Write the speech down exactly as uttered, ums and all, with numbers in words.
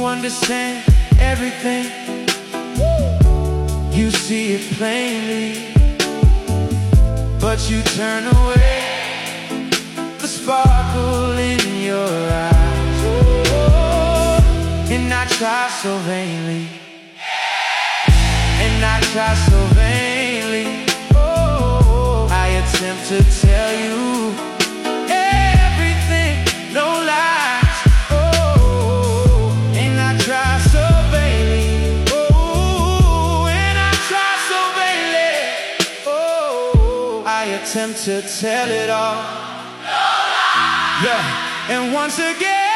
understand everything. You see it plainly, but you turn away the sparkle in your eyes. Oh, and I try so vainly, and I try so vainly. Oh, I attempt to tell you everything, no lies. Oh, and I try so vainly. Oh, and I try so vainly. Oh, I attempt to tell it all. No lies. Yeah, and once again